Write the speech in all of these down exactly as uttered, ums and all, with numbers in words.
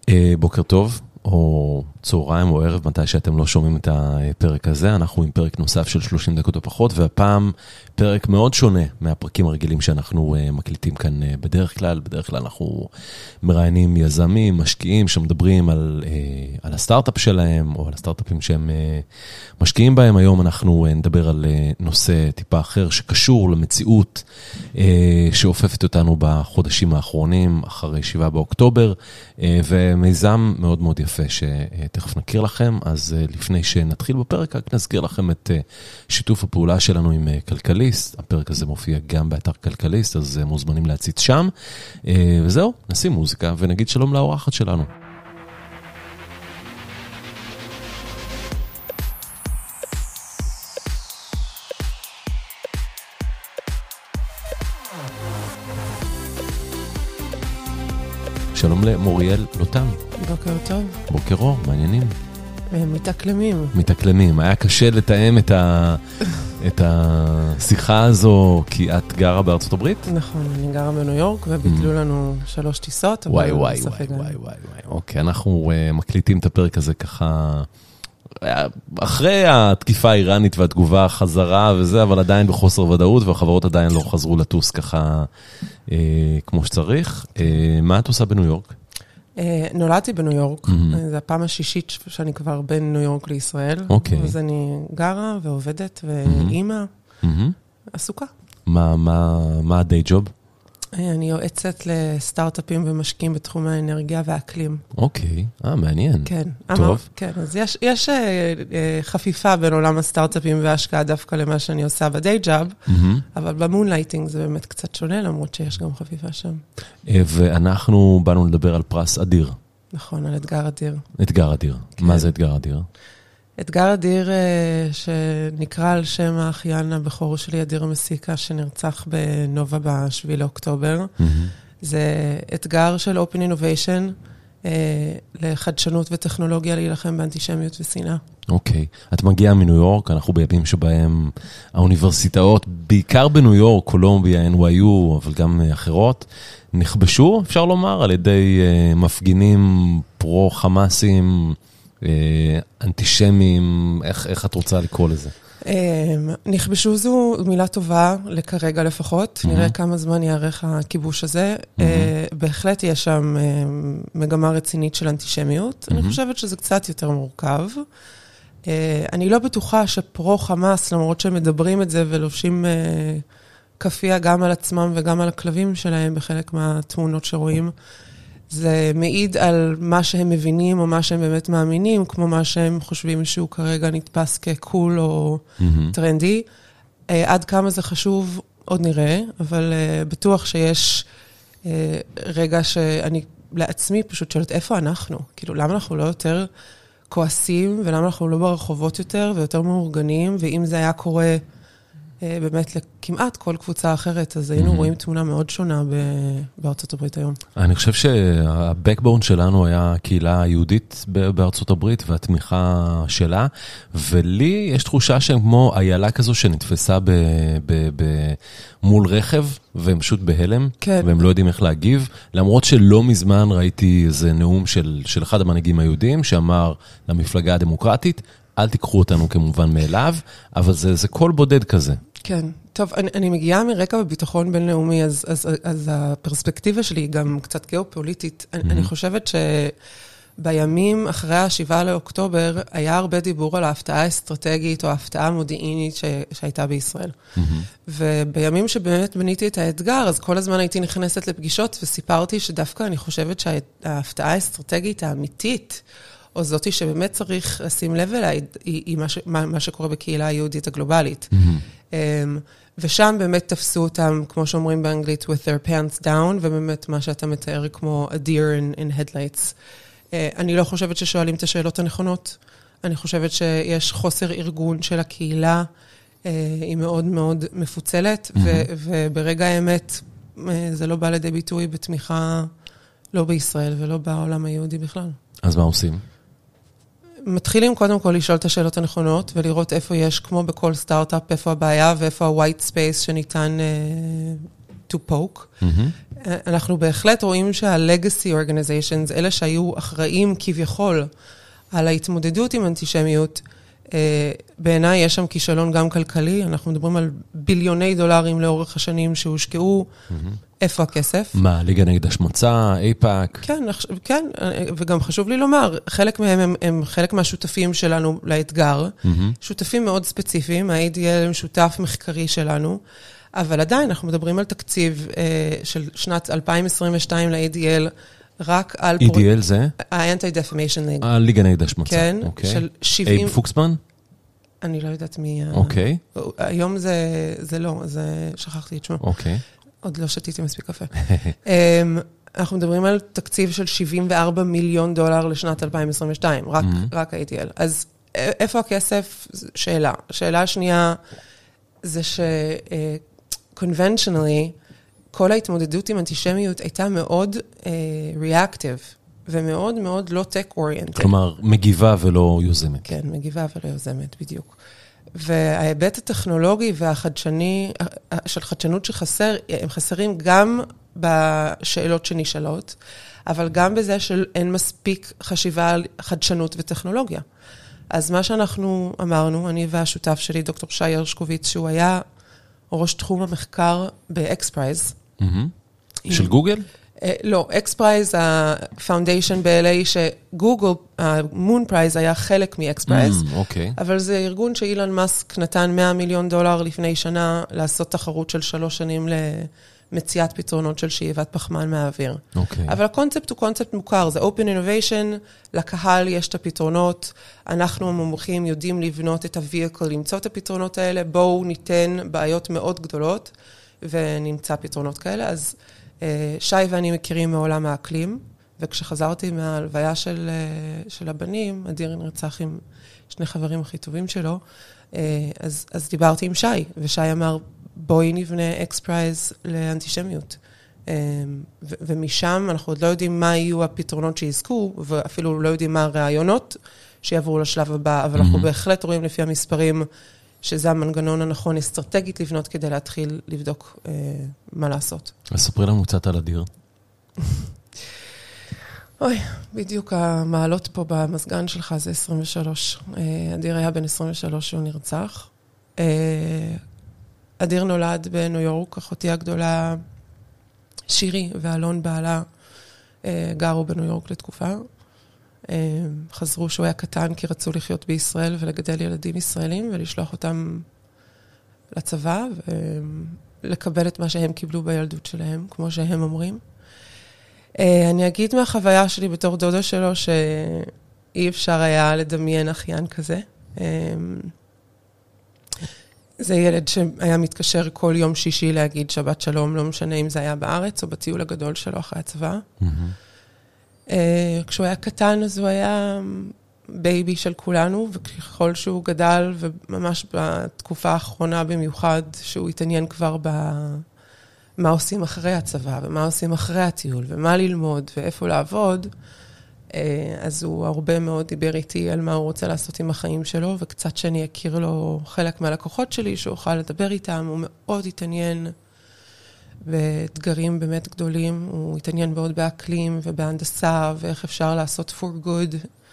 בוקר טוב, או צהריים או ערב, מתי שאתם לא שומעים את הפרק הזה. אנחנו עם פרק נוסף של שלושים דקות או פחות, והפעם פרק מאוד שונה מהפרקים הרגילים שאנחנו מקליטים כאן בדרך כלל. בדרך כלל אנחנו מראיינים יזמים, משקיעים שמדברים על, על הסטארט-אפ שלהם, או על הסטארט-אפים שהם משקיעים בהם. היום אנחנו נדבר על נושא טיפה אחר שקשור למציאות שאופפת אותנו בחודשים האחרונים, אחרי שבעה באוקטובר, ומיזם מאוד מאוד יפה שתכף נכיר לכם. אז לפני שנתחיל בפרק, רק נזכיר לכם את שיתוף הפעולה שלנו עם כלכליסט. הפרק הזה מופיע גם באתר כלכליסט, אז מוזמנים להציץ שם. וזהו, נשים מוזיקה ונגיד שלום לאורחת שלנו. שלום למוריאל לוטן. בוקר טוב. בוקר אור, מעניינים. מתאקלמים. מתאקלמים. היה קשה לתאם את, ה... את השיחה הזו, כי את גרה בארצות הברית? נכון, אני גרה בניו יורק, וביטלו לנו שלוש טיסות. וואי, וואי, וואי, וואי, וואי. אוקיי, אנחנו uh, מקליטים את הפרק הזה ככה, אחרי התקיפה האיראנית והתגובה החזרה וזה, אבל עדיין בחוסר ודאות, והחברות עדיין לא חזרו לטוס ככה uh, כמו שצריך. Uh, מה את עושה בניו יורק? נולדתי בניו יורק, זו הפעם השישית שאני כבר בין ניו יורק לישראל. אז אני גרה ועובדת ואימא, עסוקה. מה הדיי ג'וב? אני יועצת לסטארט-אפים ומשקיעים בתחום האנרגיה והאקלים. אוקיי, אה, מעניין. כן. טוב. כן, אז יש, יש חפיפה בין עולם הסטארט-אפים וההשקעה דווקא למה שאני עושה בדיי ג'וב, אבל במונלייטינג זה באמת קצת שונה, למרות שיש גם חפיפה שם. ואנחנו באנו לדבר על פרס אדיר. נכון, על אתגר אדיר. אתגר אדיר. מה זה אתגר אדיר? אתגר אדיר שנקרא על שם האחיין הבכור שלי, אדיר מסיקה, שנרצח בנובה בשביעי לאוקטובר. זה אתגר של Open Innovation לחדשנות וטכנולוגיה להילחם באנטישמיות ושנאה. אוקיי. את מגיעה מניו יורק, אנחנו בימים שבהם האוניברסיטאות, בעיקר בניו יורק, קולומביה, אן וואי יו, אבל גם אחרות, נכבשו, אפשר לומר, על ידי מפגינים פרו-חמאסים, אנטישמים, איך, איך את רוצה לקרוא לזה? נכבשו זו מילה טובה, לכרגע לפחות. נראה כמה זמן יארך הכיבוש הזה. בהחלט יש שם מגמה רצינית של אנטישמיות. אני חושבת שזה קצת יותר מורכב. אני לא בטוחה שפרו-חמאס, למרות שהם מדברים את זה ולובשים כפייה גם על עצמם וגם על הכלבים שלהם בחלק מהתמונות שרואים, זה מעיד על מה שהם מבינים או מה שהם באמת מאמינים, כמו מה שהם חושבים שהוא כרגע נתפס כקול או mm-hmm. טרנדי. Uh, עד כמה זה חשוב, עוד נראה, אבל uh, בטוח שיש uh, רגע שאני לעצמי פשוט שואלת, איפה אנחנו? כאילו, למה אנחנו לא יותר כועסים, ולמה אנחנו לא ברחובות יותר ויותר מאורגנים, ואם זה היה קורה באמת לכמעט כל קבוצה אחרת, אז היינו רואים תמונה מאוד שונה בארצות הברית היום. אני חושב שהבקבון שלנו היה קהילה יהודית בארצות הברית, והתמיכה שלה, ולי יש תחושה שהם כמו איילה כזו שנתפסה מול רכב, והם פשוט בהלם, והם לא יודעים איך להגיב, למרות שלא מזמן ראיתי איזה נאום של אחד המנהיגים היהודים, שאמר למפלגה הדמוקרטית, אל תיקחו אותנו כמובן מאליו, אבל זה, זה קול בודד כזה. כן. טוב, אני, אני מגיעה מרקע בביטחון בינלאומי, אז, אז, אז הפרספקטיבה שלי היא גם קצת גיאופוליטית. Mm-hmm. אני, אני חושבת שבימים אחרי השבעה לאוקטובר, היה הרבה דיבור על ההפתעה האסטרטגית או ההפתעה המודיעינית ש, שהייתה בישראל. Mm-hmm. ובימים שבאמת בניתי את האתגר, אז כל הזמן הייתי נכנסת לפגישות וסיפרתי שדווקא אני חושבת שההפתעה האסטרטגית האמיתית, או זאתי שבאמת צריך לשים לב אליה, היא, היא מה, ש, מה, מה שקורה בקהילה היהודית הגלובלית. Mm-hmm. Um, ושם באמת תפסו אותם, כמו שאומרים באנגלית, with their pants down, ובאמת מה שאתה מתאר כמו a deer in, in headlights. Uh, אני לא חושבת ששואלים את השאלות הנכונות. אני חושבת שיש חוסר ארגון של הקהילה, uh, היא מאוד מאוד מפוצלת, mm-hmm. ו, וברגע האמת, uh, זה לא בא לידי ביטוי בתמיכה, לא בישראל ולא בעולם היהודי בכלל. אז מה עושים? מתחילים קודם כל לשאול את השאלות הנכונות, ולראות איפה יש, כמו בכל סטארט-אפ, איפה הבעיה, ואיפה ה-white space שניתן אה, to poke. אנחנו בהחלט רואים שה-legacy organizations, אלה שהיו אחראים כביכול על ההתמודדות עם אנטישמיות, בעיניי יש שם כישלון גם כלכלי, אנחנו מדברים על ביליוני דולרים לאורך השנים שהושקעו, איפה הכסף? מה, ליגה נגד השמצה, אייפאק? כן, כן, וגם חשוב לי לומר, חלק מהם הם, הם חלק מהשותפים שלנו לאתגר, שותפים מאוד ספציפיים, ה-איי די אל הם שותף מחקרי שלנו, אבל עדיין אנחנו מדברים על תקציב של שנת אלפיים עשרים ושתיים ל-איי די אל, רק על... איי די אל זה? ה-Anti-Defamation League. הליגה נגד השמצה. כן, של שבעים... אייב פוקסמן? אני לא יודעת מי... אוקיי. היום זה, זה לא, זה... שכחתי את שמו. אוקיי. עוד לא שתיתי מספיק קפה. אנחנו מדברים על תקציב של שבעים וארבעה מיליון דולר לשנת אלפיים עשרים ושתיים, רק, רק ה-איי די אל. אז איפה הכסף? שאלה. השאלה השנייה זה ש-conventionally, כל ההתמודדות עם אנטישמיות הייתה מאוד reactive, ומאוד מאוד לא tech-oriented. כלומר, מגיבה ולא יוזמת. כן, מגיבה ולא יוזמת, בדיוק. וההיבט הטכנולוגי והחדשני, של חדשנות שחסר, הם חסרים גם בשאלות שנשאלות, אבל גם בזה שאין מספיק חשיבה על חדשנות וטכנולוגיה. אז מה שאנחנו אמרנו, אני והשותף שלי, דוקטור שי הרשקוביץ, שהוא היה ראש תחום המחקר ב-X-Prize. של גוגל? לא, X-Prize, ה-Foundation ב-אל איי, שגוגל, ה-Moon Prize היה חלק מ-X-Prize, אוקיי. אבל זה ארגון שאילן מאסק נתן מאה מיליון דולר לפני שנה לעשות תחרות של שלוש שנים למציאת פתרונות של שאיבת פחמן מהאוויר. אוקיי. אבל הקונספט הוא קונספט מוכר, זה Open Innovation, לקהל יש את הפתרונות, אנחנו המומחים יודעים לבנות את ה-vehicle, למצוא את הפתרונות האלה, בואו ניתן בעיות מאוד גדולות, ונמצא פתרונות כאלה, אז שי ואני מכירים מעולם האקלים, וכשחזרתי מההלוויה של, של הבנים, אדיר נרצח עם שני חברים הכי טובים שלו, אז, אז דיברתי עם שי, ושי אמר, בואי נבנה X-Prize לאנטישמיות. ו- ומשם אנחנו עוד לא יודעים מה יהיו הפתרונות שיזכו, ואפילו לא יודעים מה הרעיונות שיעברו לשלב הבא, אבל mm-hmm. אנחנו בהחלט רואים לפי המספרים, שזה המנגנון הנכון אסטרטגית לבנות כדי להתחיל לבדוק אה, מה לעשות. אז ספרי לנו קצת על אדיר. אוי, בדיוק המעלות פה במסגן שלך זה עשרים ושלוש. אה, אדיר היה בן עשרים ושלוש שהוא נרצח. אה, אדיר נולד בניו יורק, אחותי הגדולה שירי ואלון בעלה אה, גרו בניו יורק לתקופה. חזרו שהוא היה קטן כי רצו לחיות בישראל ולגדל ילדים ישראלים ולשלוח אותם לצבא ולקבל את מה שהם קיבלו בילדות שלהם, כמו שהם אומרים. אני אגיד מהחוויה שלי בתור דודה שלו שאי אפשר היה לדמיין אחיין כזה. זה ילד שהיה מתקשר כל יום שישי להגיד שבת שלום, לא משנה אם זה היה בארץ או בטיול הגדול שלו אחרי הצבא. כשהוא היה קטן, אז הוא היה בייבי של כולנו, וככל שהוא גדל, וממש בתקופה האחרונה במיוחד, שהוא התעניין כבר במה עושים אחרי הצבא, ומה עושים אחרי הטיול, ומה ללמוד, ואיפה לעבוד, אז הוא הרבה מאוד דיבר איתי על מה הוא רוצה לעשות עם החיים שלו, וקצת שאני אכיר לו חלק מהלקוחות שלי, שהוא אוכל לדבר איתם, הוא מאוד התעניין ואתגרים באמת גדולים, הוא התעניין מאוד באקלים ובהנדסה, ואיך אפשר לעשות for good.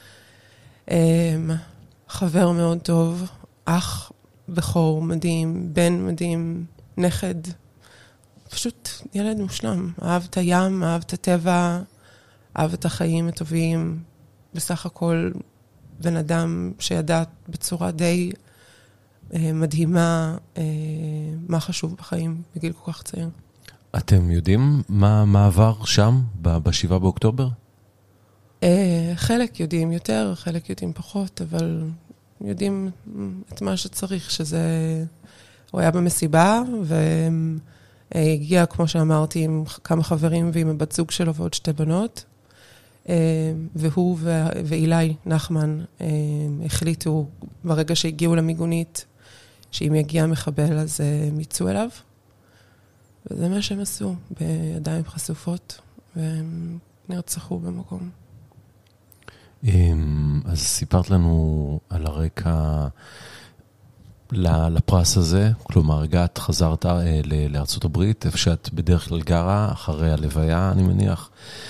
חבר מאוד טוב, אח בכור מדהים, בן מדהים, נכד, פשוט ילד מושלם. אהב את הים, אהב את הטבע, אהב את החיים הטובים, בסך הכל בן אדם שידע בצורה די מדהימה מה חשוב בחיים בגיל כל כך צעיר. אתם יודעים מה, מה עבר שם, בשבעה באוקטובר? חלק יודעים יותר, חלק יודעים פחות, אבל יודעים את מה שצריך, שזה... הוא היה במסיבה, והגיע, כמו שאמרתי, עם כמה חברים ועם הבת זוג שלו ועוד שתי בנות, והוא ואילי נחמן החליטו ברגע שהגיעו למיגונית, שאם יגיע מחבל אז הם יצאו אליו. וזה מה שהם עשו, בידיים חשופות, והם נרצחו במקום. אז סיפרת לנו על הרקע לפרס הזה? כלומר, הגעת, חזרת לארצות הברית, איפה שאת בדרך כלל גרה, אחרי הלוויה, אני מניח,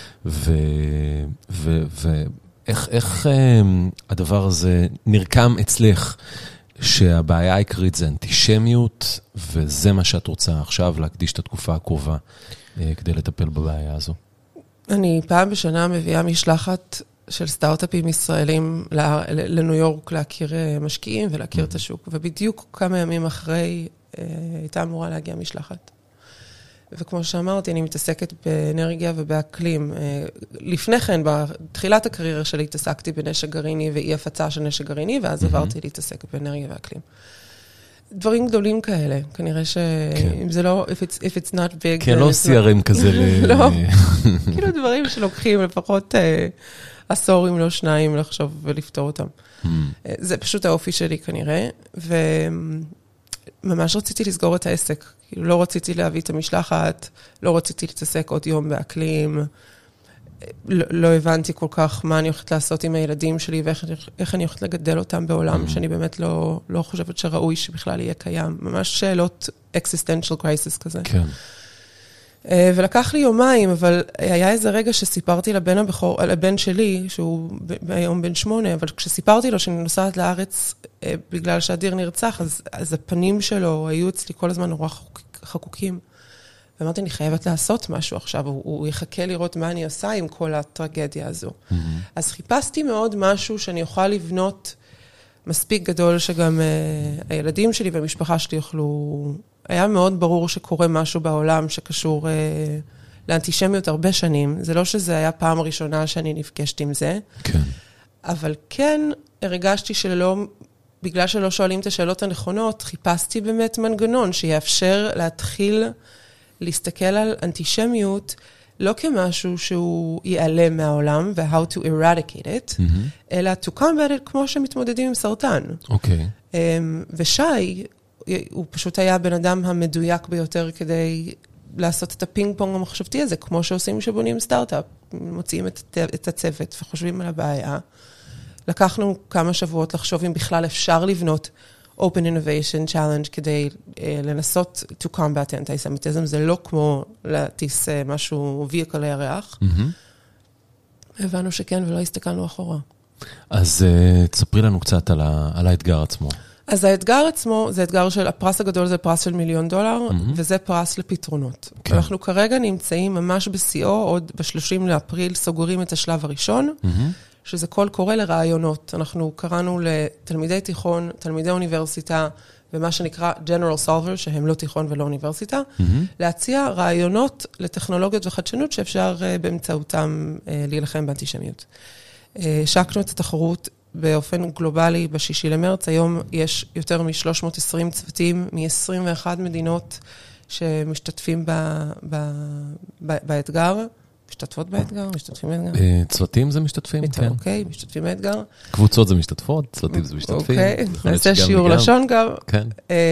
ואיך איך הדבר הזה נרקם אצלך, שהבעיה העיקרית זה אנטישמיות, וזה מה שאת רוצה עכשיו להקדיש את התקופה הקרובה כדי לטפל בבעיה הזו. אני פעם בשנה מביאה משלחת של סטארט-אפים ישראלים לניו יורק להכיר משקיעים ולהכיר את השוק, ובדיוק כמה ימים אחרי הייתה אמורה להגיע משלחת. וכמו שאמרתי, אני מתעסקת באנרגיה ובאקלים. לפני כן, בתחילת הקריירה שלי, התעסקתי בנשק גרעיני ואי הפצה של נשק גרעיני, ואז עברתי להתעסק באנרגיה ואקלים. דברים גדולים כאלה, כנראה שאם זה לא, if it's not big... כן, לא סי אר אם כזה ל... לא, כאילו דברים שלוקחים לפחות עשור אם לא שניים לחשוב ולפתור אותם. זה פשוט האופי שלי כנראה, וממש רציתי לסגור את העסק. כאילו לא רציתי להביא את המשלחת, לא רציתי להתעסק עוד יום באקלים, לא, לא הבנתי כל כך מה אני הולכת לעשות עם הילדים שלי, ואיך אני הולכת לגדל אותם בעולם, שאני באמת לא, לא חושבת שראוי שבכלל יהיה קיים. ממש שאלות existential crisis כזה. כן. ולקח לי יומיים, אבל היה איזה רגע שסיפרתי לבן הבכור, לבן שלי, שהוא היום בן שמונה, אבל כשסיפרתי לו שאני נוסעת לארץ בגלל שאדיר נרצח, אז, אז הפנים שלו היו אצלי כל הזמן נורא חקוקים. ואמרתי, אני חייבת לעשות משהו עכשיו, הוא, הוא יחכה לראות מה אני עושה עם כל הטרגדיה הזו. Mm-hmm. אז חיפשתי מאוד משהו שאני אוכל לבנות מספיק גדול, שגם uh, הילדים שלי והמשפחה שלי יוכלו... היה מאוד ברור שקורה משהו בעולם שקשור uh, לאנטישמיות הרבה שנים. זה לא שזה היה פעם ראשונה שאני נפגשת עם זה. כן. אבל כן הרגשתי שלא, בגלל שלא שואלים את השאלות הנכונות, חיפשתי באמת מנגנון שיאפשר להתחיל להסתכל על אנטישמיות לא כמשהו שהוא ייעלם מהעולם, ו-how to eradicate it, mm-hmm. אלא to combat it כמו שמתמודדים עם סרטן. אוקיי. Okay. Um, ושי, הוא פשוט היה הבן אדם המדויק ביותר כדי לעשות את הפינג פונג המחשבתי הזה, כמו שעושים שבונים סטארט-אפ, מוציאים את, את הצוות וחושבים על הבעיה. לקחנו כמה שבועות לחשוב אם בכלל אפשר לבנות Open Innovation Challenge כדי uh, לנסות to combat anti-Semitism, זה לא כמו להטיס uh, משהו vehicle לירח. Mm-hmm. הבנו שכן ולא הסתכלנו אחורה. אז uh, תספרי לנו קצת על, ה, על האתגר עצמו. אז האתגר עצמו, זה אתגר של, הפרס הגדול זה פרס של מיליון דולר, mm-hmm. וזה פרס לפתרונות. Okay. אנחנו כרגע נמצאים ממש בשיאו, עוד ב-שלושים לאפריל סוגרים את השלב הראשון, mm-hmm. שזה כל קורא לרעיונות. אנחנו קראנו לתלמידי תיכון, תלמידי אוניברסיטה, ומה שנקרא General Solver, שהם לא תיכון ולא אוניברסיטה, mm-hmm. להציע רעיונות לטכנולוגיות וחדשנות שאפשר באמצעותם להילחם באנטישמיות. השקנו את התחרות באופן גלובלי בשישי למרץ. היום יש יותר מ-שלוש מאות ועשרים צוותים מ-עשרים ואחת מדינות שמשתתפים ב, ב, ב, באתגר. משתתפות באתגר? משתתפים באתגר? צוותים זה משתתפים, כן. אוקיי, משתתפים באתגר. קבוצות זה משתתפות, צוותים זה משתתפים. אוקיי, נעשה שיעור לשון גם. כן.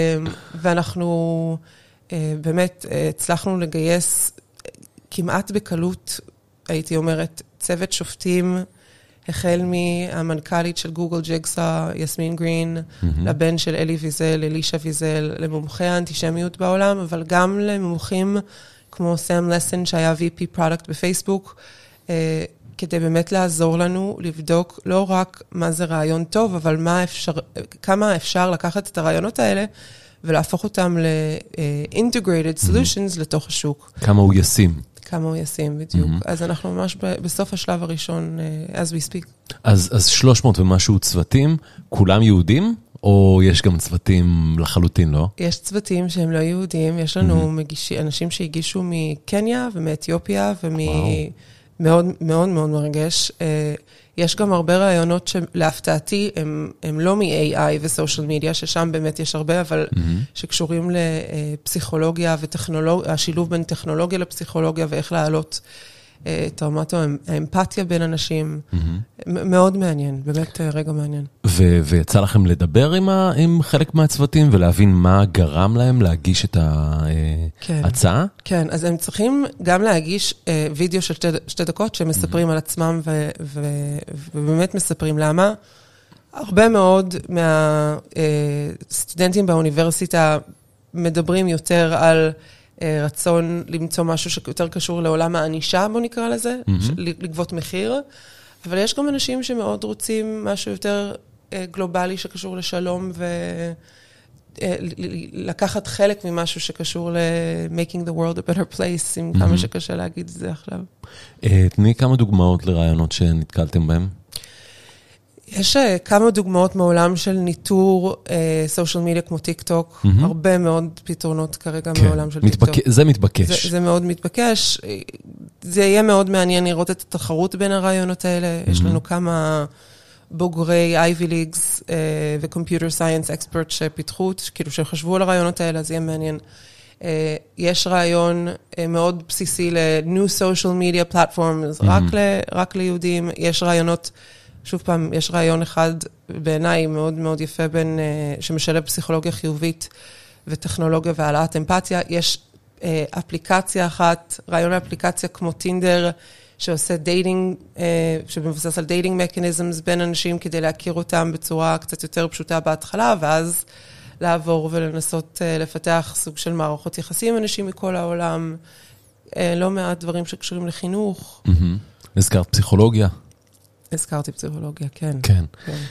ואנחנו באמת הצלחנו לגייס כמעט בקלות, הייתי אומרת, צוות שופטים, החל מהמנכ"לית של גוגל ג'יגסה, יסמין גרין, לבן של אלי ויזל, אלישה ויזל, למומחי האנטישמיות בעולם, אבל גם למומחים כמו סם לסן, שהיה וי פי פרודקט בפייסבוק, כדי באמת לעזור לנו לבדוק לא רק מה זה רעיון טוב, אבל מה אפשר, כמה אפשר לקחת את הרעיונות האלה, ולהפוך אותם ל-integrated solutions לתוך השוק. כמה הוא ישים. כמה הוא ישים, בדיוק. Mm-hmm. אז אנחנו ממש בסוף השלב הראשון, as we speak. אז, אז שלוש מאות ומשהו צוותים, כולם יהודים, או יש גם צוותים לחלוטין, לא? יש צוותים שהם לא יהודים, יש לנו mm-hmm. מגישי, אנשים שהגישו מקניה ומאתיופיה, ומאוד מאוד מאוד מרגש. יש גם הרבה רעיונות שלהפתעתי, הם, הם לא מ-איי איי וסושיאל מדיה, ששם באמת יש הרבה, אבל mm-hmm. שקשורים לפסיכולוגיה וטכנולוגיה, השילוב בין טכנולוגיה לפסיכולוגיה, ואיך להעלות את רמת האמפתיה בין אנשים. Mm-hmm. מאוד מעניין, באמת רגע מעניין. ו- ויצא לכם לדבר עם, ה- עם חלק מהצוותים, ולהבין מה גרם להם להגיש את ההצעה? כן, כן, אז הם צריכים גם להגיש וידאו של שתי, שתי דקות, שמספרים mm-hmm. על עצמם, ו- ו- ובאמת מספרים למה. הרבה מאוד מהסטודנטים באוניברסיטה מדברים יותר על רצון למצוא משהו שיותר קשור לעולם הענישה, בוא נקרא לזה, לגבות מחיר, אבל יש גם אנשים שמאוד רוצים משהו יותר גלובלי שקשור לשלום ולקחת חלק ממשהו שקשור ל-making the world a better place, עם כמה שקשה להגיד את זה עכשיו. תני כמה דוגמאות לרעיונות שנתקלתם בהם. יש כמה דוגמאות מעולם של ניטור סושיאל מדיה כמו טיק טוק, הרבה מאוד פתרונות כרגע מעולם של טיק טוק. זה מתבקש. זה מאוד מתבקש. זה יהיה מאוד מעניין לראות את התחרות בין הרעיונות האלה. יש לנו כמה בוגרי Ivy Leagues ו-Computer Science Experts שפיתחו, כאילו שחשבו על הרעיונות האלה, אז יהיה מעניין. יש רעיון מאוד בסיסי ל-New Social Media Platforms, רק ליהודים. יש רעיונות... שוב פעם, יש רעיון אחד בעיניי מאוד מאוד יפה בין, שמשלב פסיכולוגיה חיובית וטכנולוגיה והעלאת אמפתיה. יש אפליקציה אחת, רעיון האפליקציה כמו טינדר, שעושה דייטינג, שמבוסס על דייטינג מקניזמס בין אנשים כדי להכיר אותם בצורה קצת יותר פשוטה בהתחלה, ואז לעבור ולנסות לפתח סוג של מערכות יחסים עם אנשים מכל העולם. לא מעט דברים שקשורים לחינוך. הזכרת פסיכולוגיה. הזכרתי פסיכולוגיה, כן. כן.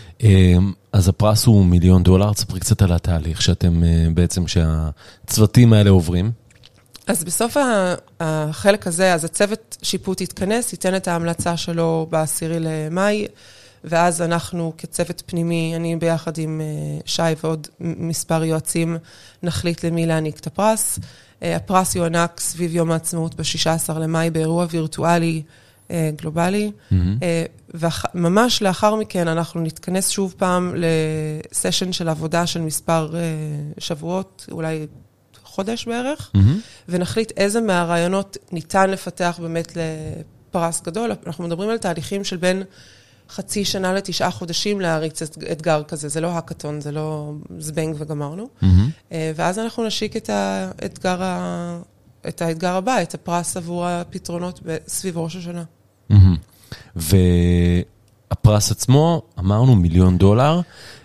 אז הפרס הוא מיליון דולר, תספרי קצת על התהליך שאתם בעצם, שהצוותים האלה עוברים. אז בסוף החלק הזה, אז הצוות שיפוט יתכנס, ייתן את ההמלצה שלו בעשירי למאי, ואז אנחנו כצוות פנימי, אני ביחד עם שי ועוד מספר יועצים, נחליט למי להעניק את הפרס. הפרס יוענק סביב יום העצמאות ב-שישה עשר למאי באירוע וירטואלי, גלובלי, וממש לאחר מכן אנחנו נתכנס שוב פעם לסשן של עבודה של מספר שבועות, אולי חודש בערך, ונחליט איזה מהרעיונות ניתן לפתח באמת לפרס גדול. אנחנו מדברים על תהליכים של בין חצי שנה לתשעה חודשים להריץ אתגר כזה, זה לא הקטון, זה לא זבנג וגמרנו, ואז אנחנו נשיק את האתגר ה... את האתגר הבא, את הפרס עבור הפתרונות סביב ראש השנה. והפרס עצמו, אמרנו מיליון דולר,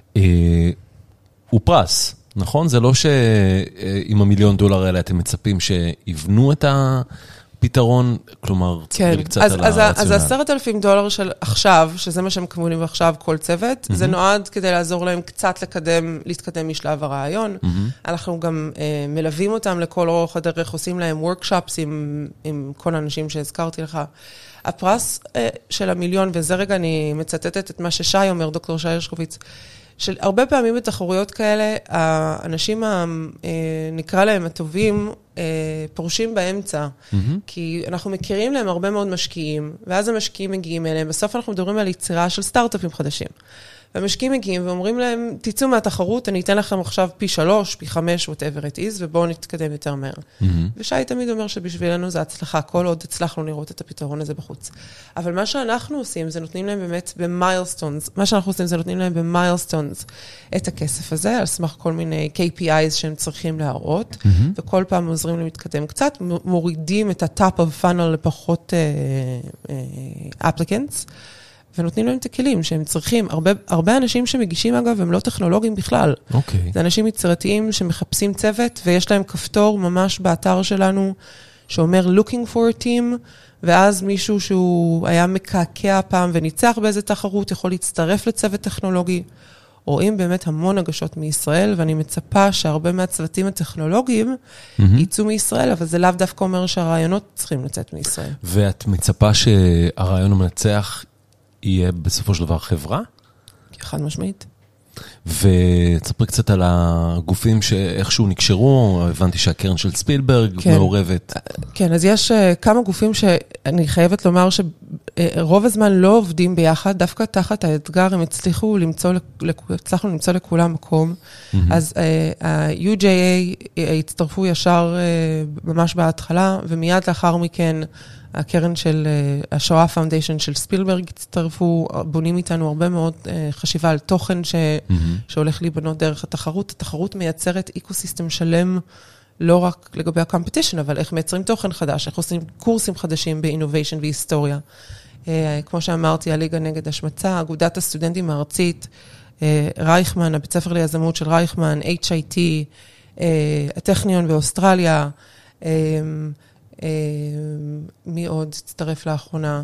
הוא פרס, נכון? זה לא שעם המיליון דולר האלה אתם מצפים שיבנו את הפתרון, כלומר, כן, אז, אז, אז עשרת אלפים דולר של עכשיו, שזה מה שהם כמובנים עכשיו כל צוות, mm-hmm. זה נועד כדי לעזור להם קצת לקדם, להתקדם משלב הרעיון. Mm-hmm. אנחנו גם אה, מלווים אותם לכל אורך הדרך, עושים להם וורקשופס עם, עם כל האנשים שהזכרתי לך. הפרס אה, של המיליון, וזה רגע אני מצטטת את מה ששי אומר, דוקטור שי הרשקוביץ, של הרבה פעמים בתחרויות כאלה, האנשים, נקרא להם הטובים, פורשים באמצע, mm-hmm. כי אנחנו מכירים להם הרבה מאוד משקיעים, ואז המשקיעים מגיעים אליהם, בסוף אנחנו מדברים על יצירה של סטארט-אפים חדשים. והמשקיעים מגיעים ואומרים להם, תצאו מהתחרות, אני אתן לכם עכשיו פי שלוש, פי חמש, whatever it is, ובואו נתקדם יותר מהר. Mm-hmm. ושי תמיד אומר שבשבילנו זה הצלחה, כל עוד הצלחנו לראות את הפתרון הזה בחוץ. אבל מה שאנחנו עושים, זה נותנים להם באמת במיילסטונס, מה שאנחנו עושים זה נותנים להם במיילסטונס את הכסף הזה, על סמך כל מיני קיי פי איז שהם צריכים להראות, mm-hmm. וכל פעם עוזרים להם להתקדם קצת, מורידים את ה-top of funnel לפחות uh, uh, applicants, ונותנים להם את הכלים שהם צריכים. הרבה, הרבה אנשים שמגישים, אגב, הם לא טכנולוגיים בכלל. אוקיי. זה אנשים יצירתיים שמחפשים צוות, ויש להם כפתור ממש באתר שלנו, שאומר looking for a team, ואז מישהו שהוא היה מקעקע פעם וניצח באיזה תחרות, יכול להצטרף לצוות טכנולוגי. רואים באמת המון הגשות מישראל, ואני מצפה שהרבה מהצוותים הטכנולוגיים mm-hmm. ייצאו מישראל, אבל זה לאו דווקא אומר שהרעיונות צריכים לצאת מישראל. ואת מצפה שהרעיון המנצח יהיה בסופו של דבר חברה? חד משמעית. ותספרי קצת על הגופים שאיכשהו נקשרו, הבנתי שהקרן של ספילברג כן. מעורבת. כן, אז יש כמה גופים שאני חייבת לומר שרוב הזמן לא עובדים ביחד, דווקא תחת האתגר הם הצליחו למצוא, הצלחנו למצוא לכולם מקום. Mm-hmm. אז ה-יו ג'יי איי הצטרפו ישר ממש בהתחלה, ומיד לאחר מכן הקרן של השואה פאונדיישן של ספילברג הצטרפו, בונים איתנו הרבה מאוד חשיבה על תוכן ש... mm-hmm. שהולך להיבנות דרך התחרות. התחרות מייצרת אקוסיסטם שלם, לא רק לגבי הקומפטישן, אבל איך מייצרים תוכן חדש, איך עושים קורסים חדשים באינוביישן והיסטוריה. כמו שאמרתי, הליגה נגד השמצה, אגודת הסטודנטים הארצית, רייכמן, הבית ספר ליזמות של רייכמן, אייץ' איי טי, הטכניון באוסטרליה, מי עוד הצטרף לאחרונה?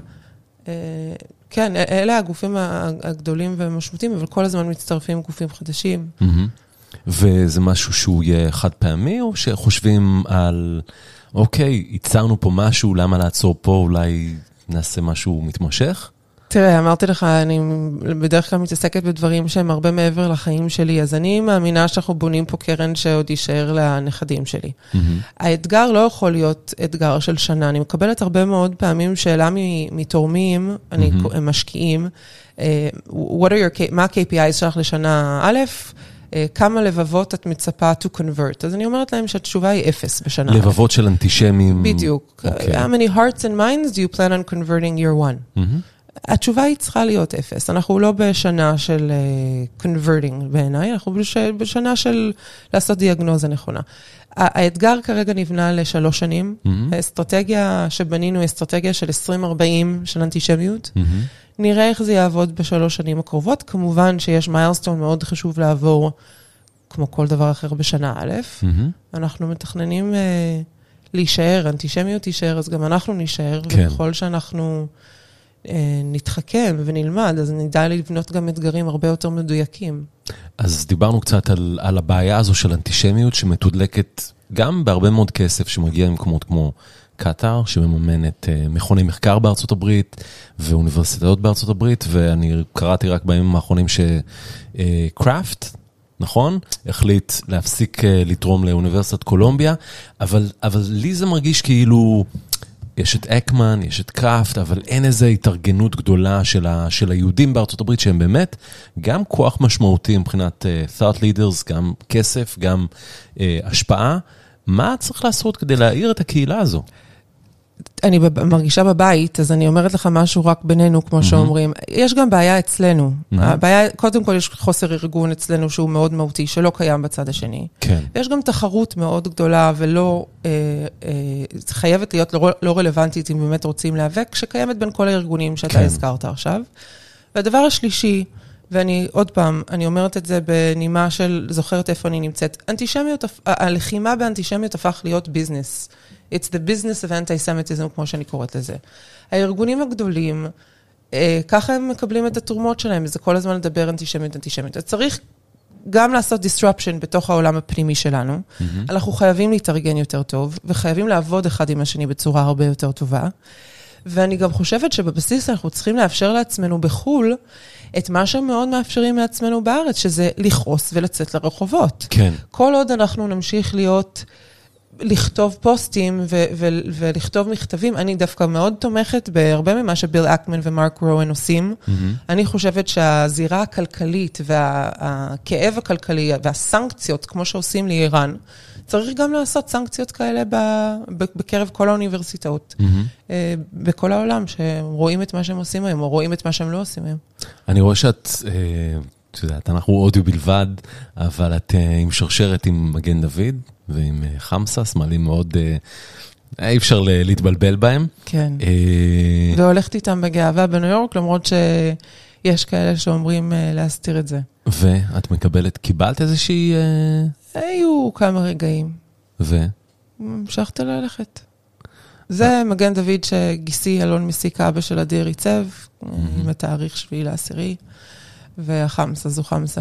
כן, אלה הגופים הגדולים והמשמעותיים, אבל כל הזמן מצטרפים גופים חדשים. וזה משהו שהוא יהיה חד פעמי, או שחושבים על, אוקיי, ייצרנו פה משהו, למה לעצור פה, אולי נעשה משהו מתמשך? תראה, אמרתי לך, אני בדרך כלל מתעסקת בדברים שהם הרבה מעבר לחיים שלי, אז אני מאמינה שאנחנו בונים פה קרן שעוד יישאר לנכדים שלי. Mm-hmm. האתגר לא יכול להיות אתגר של שנה. אני מקבלת הרבה מאוד פעמים שאלה מתורמים, mm-hmm. אני משקיעים, uh, what are your, מה ה-K P Is שלך לשנה א', uh, כמה לבבות את מצפה to convert. אז אני אומרת להם שהתשובה היא אפס בשנה א'. לבבות של אנטישמים. בדיוק. Okay. How many hearts and minds do you plan on converting year one? Mm-hmm. התשובה היא צריכה להיות אפס. אנחנו לא בשנה של uh, converting בעיניי, אנחנו בש, בשנה של לעשות דיאגנוזה נכונה. האתגר כרגע נבנה לשלוש שנים. Mm-hmm. האסטרטגיה שבנינו היא אסטרטגיה של עשרים ארבעים של אנטישמיות. Mm-hmm. נראה איך זה יעבוד בשלוש שנים הקרובות. כמובן שיש מיילסטון מאוד חשוב לעבור, כמו כל דבר אחר בשנה א'. Mm-hmm. אנחנו מתכננים uh, להישאר, אנטישמיות תישאר, אז גם אנחנו נשאר, כן. ובכל שאנחנו נתחכם ונלמד, אז נדע לבנות גם אתגרים הרבה יותר מדויקים. אז דיברנו קצת על, על הבעיה הזו של אנטישמיות, שמתודלקת גם בהרבה מאוד כסף, שמגיע ממקומות כמו קטר, שמממנת מכוני מחקר בארצות הברית, ואוניברסיטאות בארצות הברית, ואני קראתי רק בימים האחרונים שקראפט, נכון? החליט להפסיק לתרום לאוניברסיטת קולומביה, אבל, אבל לי זה מרגיש כאילו, יש את אקמן, יש את קראפט, אבל אין איזו התארגנות גדולה של, ה, של היהודים בארצות הברית, שהם באמת גם כוח משמעותי מבחינת uh, thought leaders, גם כסף, גם uh, השפעה. מה צריך לעשות כדי להעיר את הקהילה הזו? אני מרגישה בבית, אז אני אומרת לך משהו רק בינינו, כמו שאומרים. יש גם בעיה אצלנו. הבעיה, קודם כל יש חוסר ארגון אצלנו שהוא מאוד מהותי, שלא קיים בצד השני. כן. ויש גם תחרות מאוד גדולה ולא, אה, אה, חייבת להיות לא, לא רלוונטית אם באמת רוצים להיאבק, שקיימת בין כל הארגונים שאתה כן. הזכרת עכשיו. והדבר השלישי, ואני עוד פעם, אני אומרת את זה בנימה של זוכרת איפה אני נמצאת. אנטישמיות, הלחימה באנטישמיות הפך להיות ביזנס. It's the business of anti-Semitism, כמו שאני קוראת לזה. הארגונים הגדולים, אה, ככה הם מקבלים את התרומות שלהם, זה כל הזמן לדבר אנטישמיות, אנטישמיות. אז צריך גם לעשות disruption בתוך העולם הפנימי שלנו. Mm-hmm. אנחנו חייבים להתארגן יותר טוב, וחייבים לעבוד אחד עם השני בצורה הרבה יותר טובה. ואני גם חושבת שבבסיס אנחנו צריכים לאפשר לעצמנו בחול, את מה שמאוד מאפשרים לעצמנו בארץ, שזה לכעוס ולצאת לרחובות. כן. כל עוד אנחנו נמשיך להיות, לכתוב פוסטים ו- ו- ולכתוב מכתבים, אני דווקא מאוד תומכת בהרבה ממה שביל אקמן ומרק רואן עושים. Mm-hmm. אני חושבת שהזירה הכלכלית והכאב הכלכלי והסנקציות, כמו שעושים לאיראן, צריך גם לעשות סנקציות כאלה בקרב כל האוניברסיטאות, mm-hmm. בכל העולם, שרואים את מה שהם עושים היום, או רואים את מה שהם לא עושים היום. אני רואה שאת, את יודעת, אנחנו אודיו בלבד, אבל את עם שרשרת עם מגן דוד, ועם חמסה, סמלים מאוד, אי אפשר להתבלבל בהם. כן, והולכת איתם בגאווה בניו יורק, למרות שיש כאלה שאומרים להסתיר את זה. ואת מקבלת, קיבלת איזושהי... היו כמה רגעים. ו? המשכת ללכת. זה מגן דוד שגיסי אלון מסיק אבא של אדיר עיצב, עם התאריך שביעי לעשירי, והחמסה זו חמסה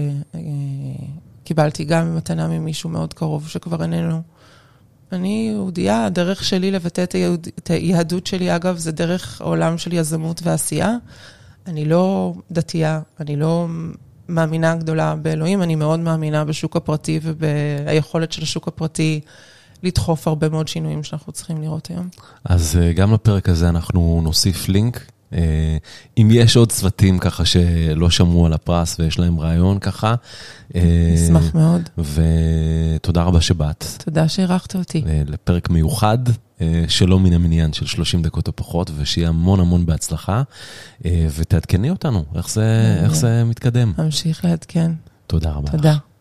שקיבלתי גם ממתנה ממישהו מאוד קרוב שכבר איננו. אני יהודייה, הדרך שלי לבטא את, היהוד... את היהדות שלי, אגב, זה דרך העולם של יזמות ועשייה. אני לא דתייה, אני לא מאמינה גדולה באלוהים, אני מאוד מאמינה בשוק הפרטי וביכולת של השוק הפרטי לדחוף הרבה מאוד שינויים שאנחנו צריכים לראות היום. אז גם לפרק הזה אנחנו נוסיף לינק. אם יש עוד צוותים ככה שלא שמעו על הפרס ויש להם רעיון ככה. נשמח מאוד. ותודה רבה שבאת. תודה שהערכת אותי. לפרק מיוחד, שלא מן המניין של שלושים דקות או פחות, ושיהיה המון המון בהצלחה, ותעדכני אותנו, איך זה, איך זה מתקדם. אמשיך לעדכן. תודה רבה. תודה.